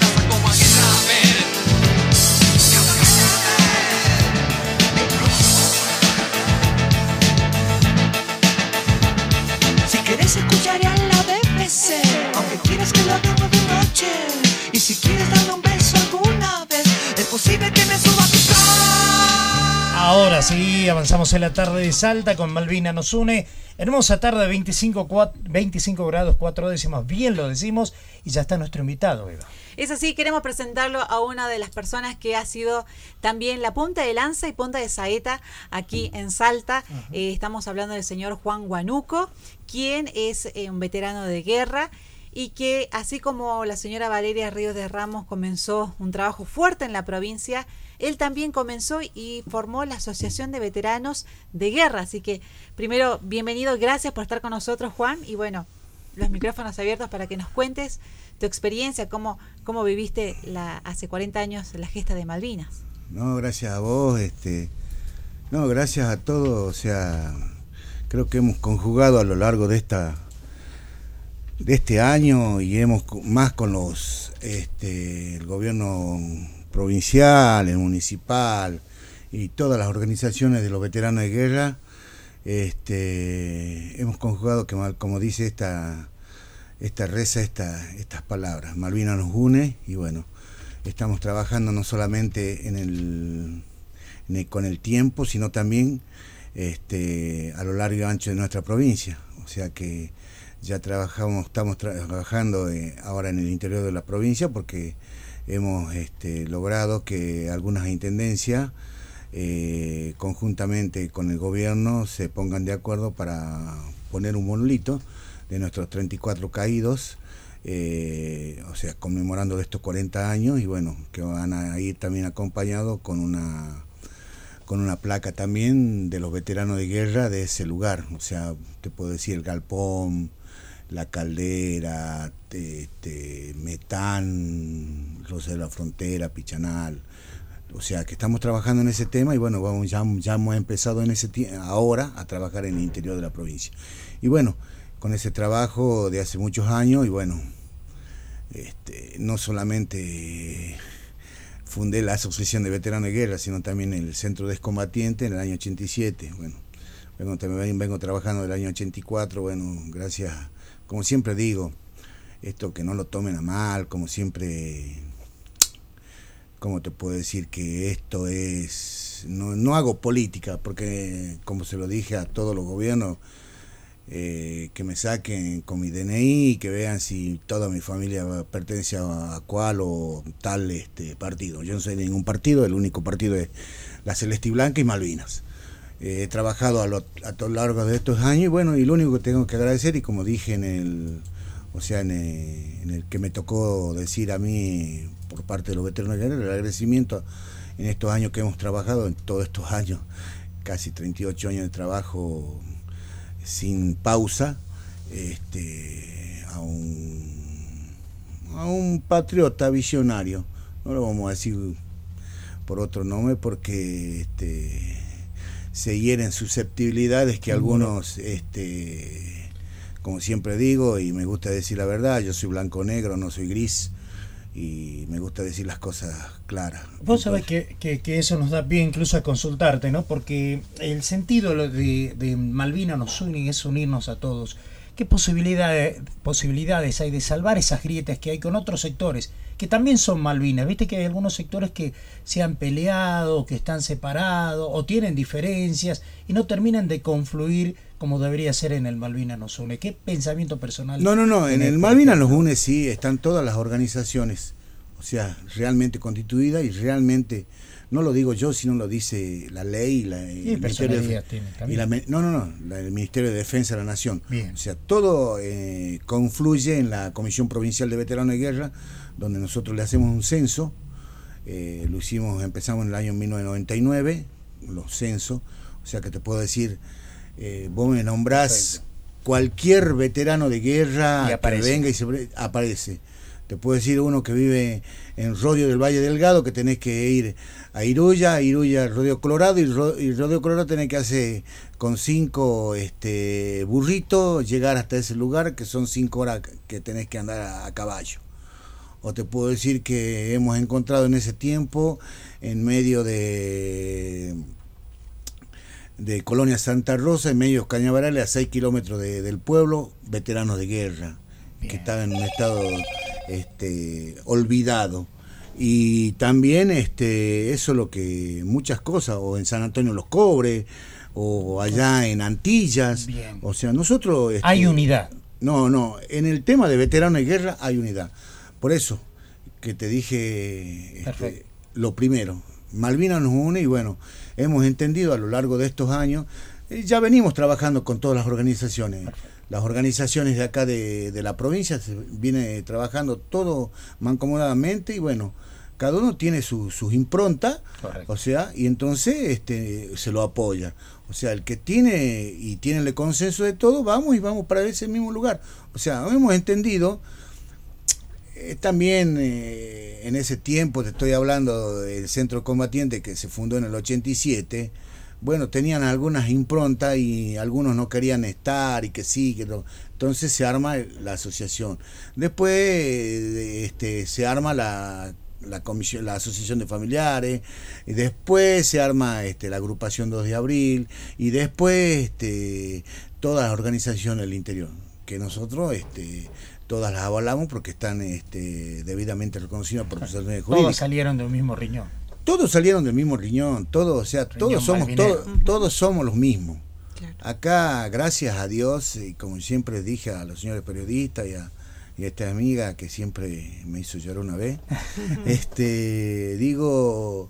hacer, aunque quieras que lo hagamos de noche. Y si quieres darme un beso alguna vez, es posible que me suba a mi cama. Ahora sí, avanzamos en la tarde de Salta con Malvina nos une. Hermosa tarde de veinticinco, veinticinco grados, cuatro décimas, bien lo decimos, y ya está nuestro invitado, Eva. Es así, queremos presentarlo a una de las personas que ha sido también la punta de lanza y punta de saeta aquí en Salta. Uh-huh. Eh, estamos hablando del señor Juan Huánuco, quien es eh, un veterano de guerra y que, así como la señora Valeria Ríos de Ramos comenzó un trabajo fuerte en la provincia, él también comenzó y formó la Asociación de Veteranos de Guerra. Así que, primero, bienvenido, gracias por estar con nosotros, Juan, y bueno, los micrófonos abiertos para que nos cuentes tu experiencia, cómo, cómo viviste la, hace cuarenta años la gesta de Malvinas. No, gracias a vos, este, no, gracias a todos, o sea, creo que hemos conjugado a lo largo de esta de este año y hemos más con los este el gobierno provincial, el municipal y todas las organizaciones de los veteranos de guerra, este hemos conjugado, que como dice esta esta reza, esta, estas palabras, Malvinas nos une, y bueno, estamos trabajando no solamente en el, en el con el tiempo, sino también este a lo largo y ancho de nuestra provincia, o sea que ya trabajamos, estamos trabajando eh, ahora en el interior de la provincia porque hemos este, logrado que algunas intendencias eh, conjuntamente con el gobierno se pongan de acuerdo para poner un monolito de nuestros treinta y cuatro caídos, eh, o sea, conmemorando estos cuarenta años, y bueno, que van a ir también acompañados con una con una placa también de los veteranos de guerra de ese lugar, o sea, te puedo decir el galpón, la caldera, este, Metán, Rosa de la Frontera, Pichanal, o sea que estamos trabajando en ese tema y bueno, vamos, ya, ya hemos empezado en ese ahora a trabajar en el interior de la provincia. Y bueno, con ese trabajo de hace muchos años, y bueno, este, no solamente fundé la Asociación de Veteranos de Guerra, sino también el Centro de Excombatientes en el año ochenta y siete, bueno, vengo, también vengo trabajando del año ochenta y cuatro, bueno, gracias, como siempre digo, esto que no lo tomen a mal, como siempre, ¿cómo te puedo decir que esto es, no, no hago política, porque como se lo dije a todos los gobiernos, Eh, que me saquen con mi D N I y que vean si toda mi familia pertenece a, a cual o tal este partido. Yo no soy de ningún partido, el único partido es la Celeste y Blanca y Malvinas. Eh, he trabajado a lo a lo largo de estos años y bueno, y lo único que tengo que agradecer, y como dije en el, o sea, en el, en el que me tocó decir a mí por parte de los veteranos de guerra, el agradecimiento en estos años que hemos trabajado, en todos estos años, casi treinta y ocho años de trabajo sin pausa, este, a un a un patriota visionario, no lo vamos a decir por otro nombre porque este, se hieren susceptibilidades que algunos, este, como siempre digo, y me gusta decir la verdad, yo soy blanco negro, no soy gris, y me gusta decir las cosas claras. Vos sabés que, que, que eso nos da pie incluso a consultarte, ¿no? Porque el sentido de, de Malvinas nos une es unirnos a todos. ¿Qué posibilidades, posibilidades hay de salvar esas grietas que hay con otros sectores que también son Malvinas? Viste que hay algunos sectores que se han peleado, que están separados o tienen diferencias y no terminan de confluir como debería ser en el Malvinas nos une. ¿Qué pensamiento personal? No, no, no, en el Malvinas nos une sí, están todas las organizaciones, o sea, realmente constituidas y realmente, no lo digo yo, sino lo dice la ley y, la, y el Ministerio de Defensa. Y la, no, no, no, la, el Ministerio de Defensa de la Nación. Bien. O sea, todo eh, confluye en la Comisión Provincial de Veteranos de Guerra, donde nosotros le hacemos un censo, eh, lo hicimos, empezamos en el año mil novecientos noventa y nueve, los censos, o sea que te puedo decir, eh, vos me nombrás Perfecto. Cualquier veterano de guerra que venga y se aparece. Te puedo decir uno que vive en Rodio del Valle Delgado, que tenés que ir a Iruya, Iruya, Rodeo Colorado, y, Ro, y Rodeo Colorado tenés que hacer con cinco este, burritos, llegar hasta ese lugar, que son cinco horas que tenés que andar a, a caballo. O te puedo decir que hemos encontrado en ese tiempo, en medio de... de Colonia Santa Rosa, en medio de Cañaverales, a seis kilómetros de, del pueblo, veteranos de guerra. que estaba en un estado este, olvidado. Y también este, eso es lo que muchas cosas, o en San Antonio Los Cobres, o allá en Antillas. Bien. O sea, nosotros... Este, hay unidad. No, no, en el tema de veteranos de guerra hay unidad. Por eso que te dije este, lo primero, Malvinas nos une y bueno, hemos entendido a lo largo de estos años, eh, ya venimos trabajando con todas las organizaciones. Perfecto. Las organizaciones de acá de, de la provincia se viene trabajando todo mancomunadamente y bueno, cada uno tiene su, sus improntas, o sea, y entonces este, se lo apoya. O sea, el que tiene y tiene el consenso de todo, vamos y vamos para ese mismo lugar. O sea, hemos entendido, eh, también eh, en ese tiempo, te estoy hablando del Centro Combatiente que se fundó en el ochenta y siete, bueno, tenían algunas improntas y algunos no querían estar y que sí, que no. Entonces se arma la asociación. Después eh, este, se arma la... la comisión, la asociación de familiares, y después se arma este, la agrupación dos de abril, y después este, todas las organizaciones del interior, que nosotros este, todas las avalamos porque están este, debidamente reconocidas por profesionales jurídicos. Todos salieron del mismo riñón. Todos salieron del mismo riñón, todos, o sea, riñón todos somos, malvinero. todos, todos somos los mismos. Claro. Acá, gracias a Dios, y como siempre dije a los señores periodistas y a y a esta amiga que siempre me hizo llorar una vez, este, digo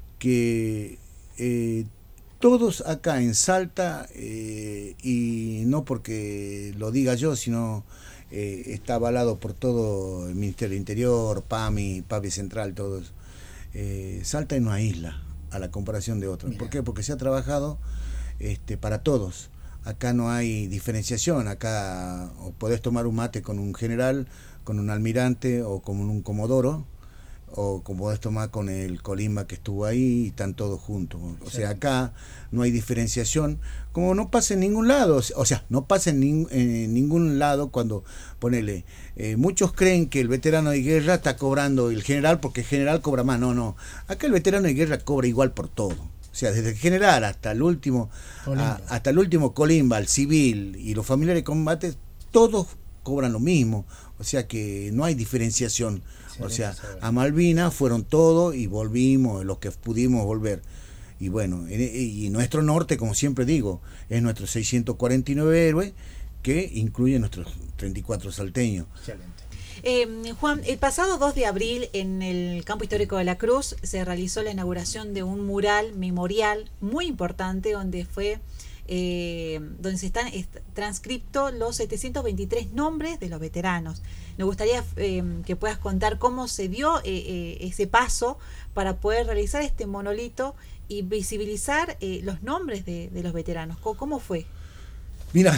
que eh, todos acá en Salta, eh, y no porque lo diga yo, sino eh, está avalado por todo el Ministerio del Interior, PAMI, PAMI Central, todos. Eh, Salta es una isla a la comparación de otros. ¿Por qué? Porque se ha trabajado este, para todos. Acá no hay diferenciación, acá o podés tomar un mate con un general, con un almirante o con un comodoro, o como podés tomar con el colimba que estuvo ahí y están todos juntos. O sea, acá no hay diferenciación, como no pasa en ningún lado, o sea, no pasa en, ning, en ningún lado cuando, ponele, eh, muchos creen que el veterano de guerra está cobrando el general porque el general cobra más, no, no, acá el veterano de guerra cobra igual por todo. O sea, desde el general hasta el último, a, hasta el último colimba, el civil y los familiares de combate, todos cobran lo mismo. O sea que no hay diferenciación. O sea, a Malvinas fueron todos y volvimos, los que pudimos volver. Y bueno, y nuestro norte, como siempre digo, es nuestros seiscientos cuarenta y nueve héroes, que incluye nuestros treinta y cuatro salteños. Excelente. Eh, Juan, el pasado dos de abril en el Campo Histórico de la Cruz se realizó la inauguración de un mural memorial muy importante donde fue eh, donde se están est- transcriptos los setecientos veintitrés nombres de los veteranos. Me gustaría eh, que puedas contar cómo se dio eh, eh, ese paso para poder realizar este monolito y visibilizar eh, los nombres de, de los veteranos. ¿Cómo, cómo fue? Mira,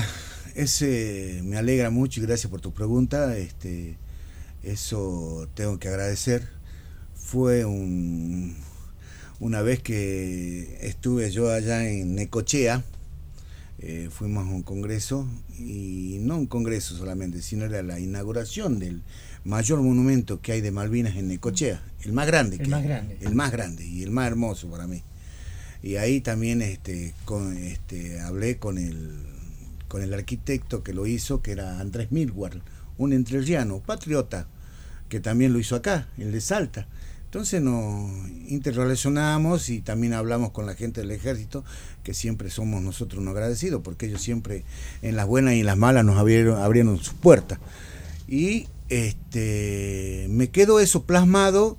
ese me alegra mucho y gracias por tu pregunta. Este, eso tengo que agradecer. Fue un, una vez que estuve yo allá en Necochea, eh, fuimos a un congreso, y no un congreso solamente, sino era la inauguración del mayor monumento que hay de Malvinas en Necochea, el más grande, el que más hay, grande, el más grande y el más hermoso para mí. Y ahí también este, con, este, hablé con el, con el arquitecto que lo hizo, que era Andrés Milward, un entrerriano, patriota, que también lo hizo acá, el de Salta. Entonces nos interrelacionamos y también hablamos con la gente del ejército, que siempre somos nosotros unos agradecidos, porque ellos siempre en las buenas y en las malas nos abrieron, abrieron sus puertas. Y este, me quedó eso plasmado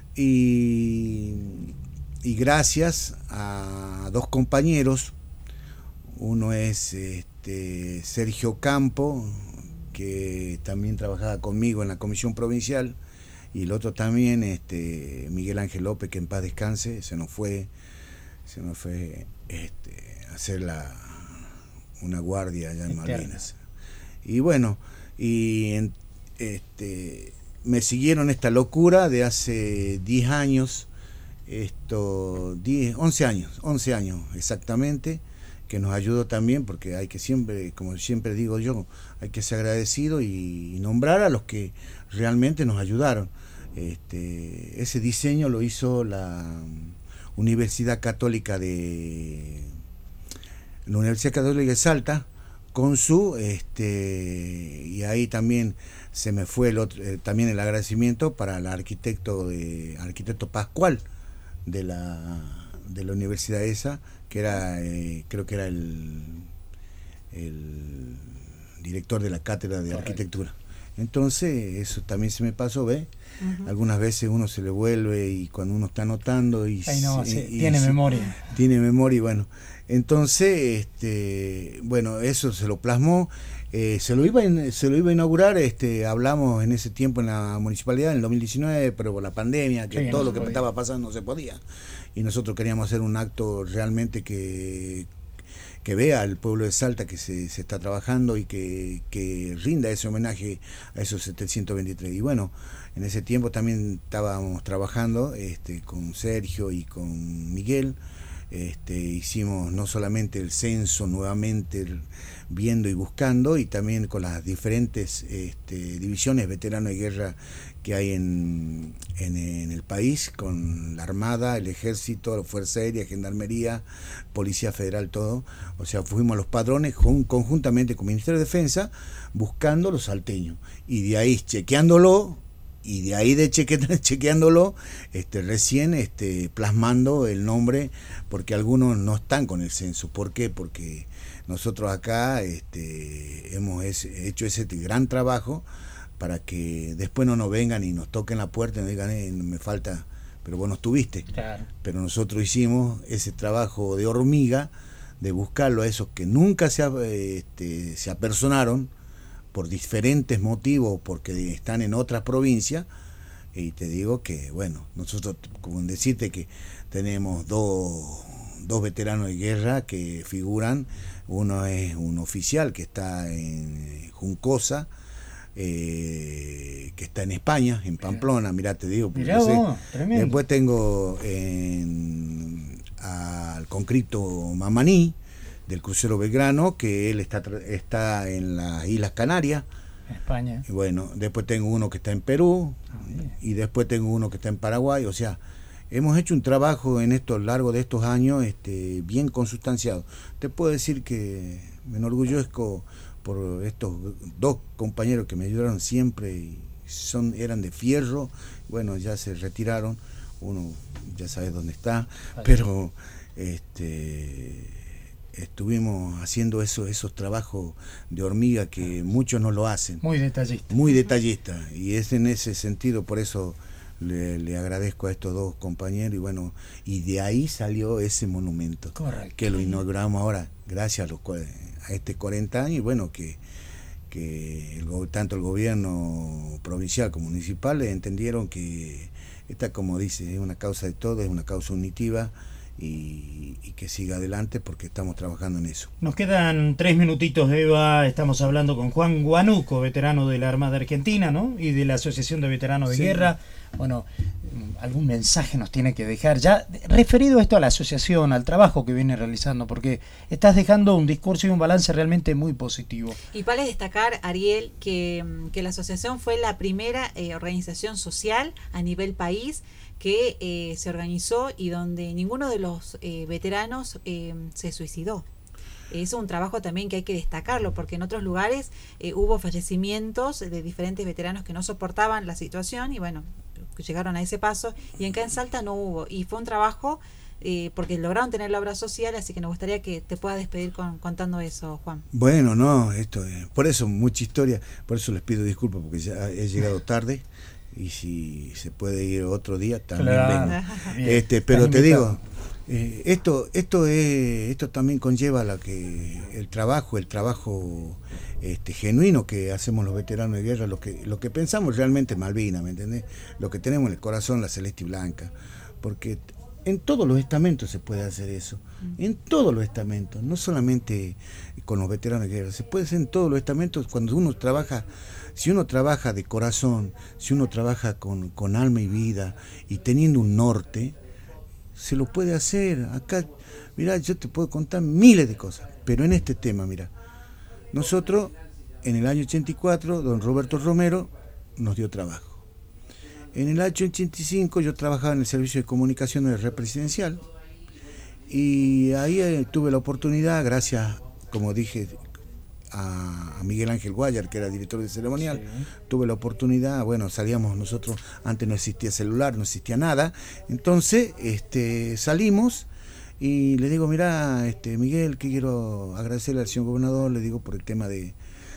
y, y gracias a dos compañeros, uno es este, Sergio Campo, que también trabajaba conmigo en la comisión provincial, y el otro también, este, Miguel Ángel López, que en paz descanse, se nos fue, se nos fue este, a hacer la, una guardia allá en Eterna. Malvinas. Y bueno, y en, este, me siguieron esta locura de hace diez años, esto, diez, once años, once años exactamente, que nos ayudó también, porque hay que siempre, como siempre digo yo, hay que ser agradecido y, y nombrar a los que realmente nos ayudaron. Este, ese diseño lo hizo la Universidad Católica de la Universidad Católica de Salta, con su, este, y ahí también se me fue el otro, eh, también el agradecimiento para el arquitecto de arquitecto Pascual de la de la universidad esa, que era eh, creo que era el el director de la cátedra de Correcto. Arquitectura. Entonces eso también se me pasó, ¿ves? Uh-huh. Algunas veces uno se le vuelve y cuando uno está anotando y, Ay, no, y, sí, y tiene y, memoria tiene memoria y bueno, entonces este bueno, eso se lo plasmó, eh, se lo iba a, se lo iba a inaugurar, este hablamos en ese tiempo en la municipalidad en el dos mil diecinueve, pero por la pandemia, que sí, todo no lo que podía. Estaba pasando no se podía, y nosotros queríamos hacer un acto realmente que que vea al pueblo de Salta que se, se está trabajando y que, que rinda ese homenaje a esos setecientos veintitrés. Y bueno, en ese tiempo también estábamos trabajando este, con Sergio y con Miguel. Este, hicimos no solamente el censo nuevamente, el, viendo y buscando, y también con las diferentes este, divisiones veteranos de guerra que hay en, en, en el país, con la Armada, el Ejército, la Fuerza Aérea, Gendarmería, Policía Federal, todo. O sea, fuimos los padrones con, conjuntamente con el Ministerio de Defensa buscando los salteños, y de ahí chequeándolo, y de ahí de cheque, chequeándolo, este, recién este, plasmando el nombre, porque algunos no están con el censo. ¿Por qué? Porque nosotros acá este, hemos hecho ese gran trabajo para que después no nos vengan y nos toquen la puerta y nos digan, eh, me falta, pero vos no estuviste. Claro. Pero nosotros hicimos ese trabajo de hormiga, de buscarlo a esos que nunca se, este, se apersonaron, por diferentes motivos, porque están en otras provincias, y te digo que, bueno, nosotros, como decirte que tenemos dos, dos veteranos de guerra que figuran, uno es un oficial que está en Juncosa, eh, que está en España, en Pamplona, mirá, te digo, mirá vos, tremendo. Después tengo en, al conscripto Mamaní, del crucero Belgrano, que él está está en las Islas Canarias, España. Y bueno, después tengo uno que está en Perú, ah, y después tengo uno que está en Paraguay. O sea, hemos hecho un trabajo en esto, a lo largo de estos años, este, bien consustanciado. Te puedo decir que me enorgullezco por estos dos compañeros que me ayudaron siempre, y son eran de fierro. Bueno, ya se retiraron, uno ya sabe dónde está, Ay. pero este estuvimos haciendo eso, esos trabajos de hormiga que muchos no lo hacen. Muy detallista. Muy detallista. Y es en ese sentido, por eso le, le agradezco a estos dos compañeros. Y bueno, y de ahí salió ese monumento. Correcto. Que lo inauguramos ahora, gracias a, los, a este cuarenta años. Y bueno, que, que el, tanto el gobierno provincial como municipal entendieron que esta, como dice, es una causa de todos, es una causa unitiva. Y, y que siga adelante, porque estamos trabajando en eso. Nos quedan tres minutitos, Eva. Estamos hablando con Juan Guanuco, veterano de la Armada Argentina, ¿no? Y de la Asociación de Veteranos de sí. Guerra. Bueno, algún mensaje nos tiene que dejar ya referido a esto, a la asociación, al trabajo que viene realizando, porque estás dejando un discurso y un balance realmente muy positivo. Y vale destacar, Ariel, que, que la asociación fue la primera eh, organización social a nivel país que eh, se organizó y donde ninguno de los eh, veteranos eh, se suicidó. Es un trabajo también que hay que destacarlo, porque en otros lugares eh, hubo fallecimientos de diferentes veteranos que no soportaban la situación y bueno, llegaron a ese paso, y acá en Salta no hubo, y fue un trabajo eh, porque lograron tener la obra social, así que nos gustaría que te puedas despedir con, contando eso, Juan. Bueno, no, esto es, por eso mucha historia, por eso les pido disculpas porque ya he llegado tarde. Y si se puede ir otro día también claro. vengo. Este, pero te digo, eh, esto, esto es, esto también conlleva la que el trabajo, el trabajo este, genuino que hacemos los veteranos de guerra, lo que, lo que pensamos realmente en Malvinas, ¿me entendés? Lo que tenemos en el corazón, la celeste y blanca, porque en todos los estamentos se puede hacer eso, en todos los estamentos, no solamente con los veteranos de guerra, se puede hacer en todos los estamentos cuando uno trabaja. Si uno trabaja de corazón, si uno trabaja con, con alma y vida y teniendo un norte, se lo puede hacer. Acá, mirá, yo te puedo contar miles de cosas, pero en este tema, mirá, nosotros en el año ochenta y cuatro, don Roberto Romero nos dio trabajo. En el año ochenta y cinco yo trabajaba en el servicio de comunicación de Red Presidencial, y ahí eh, tuve la oportunidad, gracias, como dije, a, a Miguel Ángel Guayar, que era director de ceremonial. Sí. Tuve la oportunidad, bueno, salíamos nosotros, antes no existía celular, no existía nada, entonces este, salimos y le digo, mira, este, Miguel, que quiero agradecerle al señor gobernador, le digo, por el tema de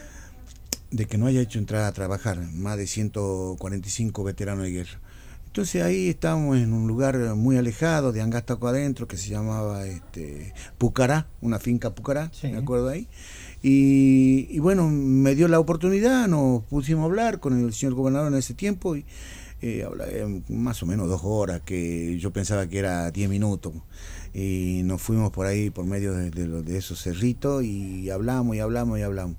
de que no haya hecho entrar a trabajar más de ciento cuarenta y cinco veteranos de guerra. Entonces ahí estábamos en un lugar muy alejado de Angástaco adentro, que se llamaba este, Pucará, una finca Pucará, sí. Me acuerdo ahí. Y, y bueno, me dio la oportunidad, nos pusimos a hablar con el señor gobernador en ese tiempo, y eh, hablé más o menos dos horas, que yo pensaba que era diez minutos. Y nos fuimos por ahí, por medio de, de, de esos cerritos, y hablamos y hablamos y hablamos.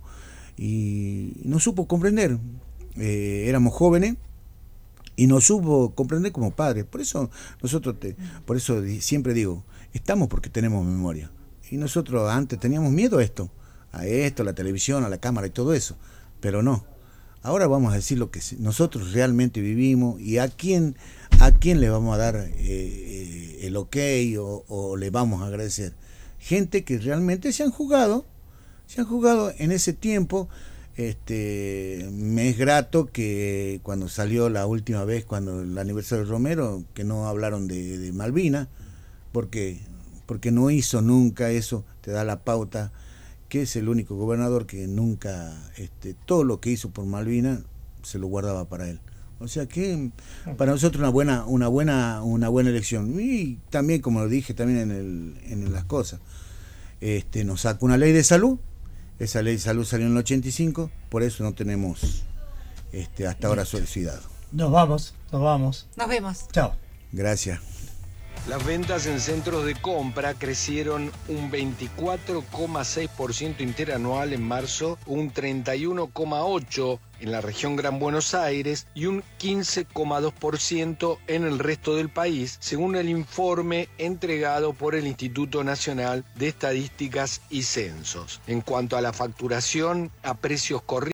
Y no supo comprender, eh, éramos jóvenes y no supo comprender como padres. Por eso nosotros te, por eso siempre digo, estamos porque tenemos memoria, y nosotros antes teníamos miedo a esto, a esto, a la televisión, a la cámara y todo eso, pero no, ahora vamos a decir lo que nosotros realmente vivimos, y a quién a quién le vamos a dar eh, eh, el ok o, o le vamos a agradecer. Gente que realmente se han jugado Se han jugado en ese tiempo. Este, me es grato que cuando salió la última vez, cuando el aniversario de Romero, que no hablaron de, de Malvinas, porque, porque no hizo nunca eso. Te da la pauta que es el único gobernador que nunca, este, todo lo que hizo por Malvinas se lo guardaba para él. O sea que para nosotros una buena, una buena, una buena elección. Y también, como lo dije también en, el, en las cosas, este, nos sacó una ley de salud. Esa ley de salud salió en el ochenta y cinco, por eso no tenemos este, hasta ahora solicitado. Nos vamos, nos vamos. Nos vemos. Chao. Gracias. Las ventas en centros de compra crecieron un veinticuatro coma seis por ciento interanual en marzo, un treinta y uno coma ocho por ciento en la región Gran Buenos Aires y un quince coma dos por ciento en el resto del país, según el informe entregado por el Instituto Nacional de Estadísticas y Censos. En cuanto a la facturación a precios corrientes,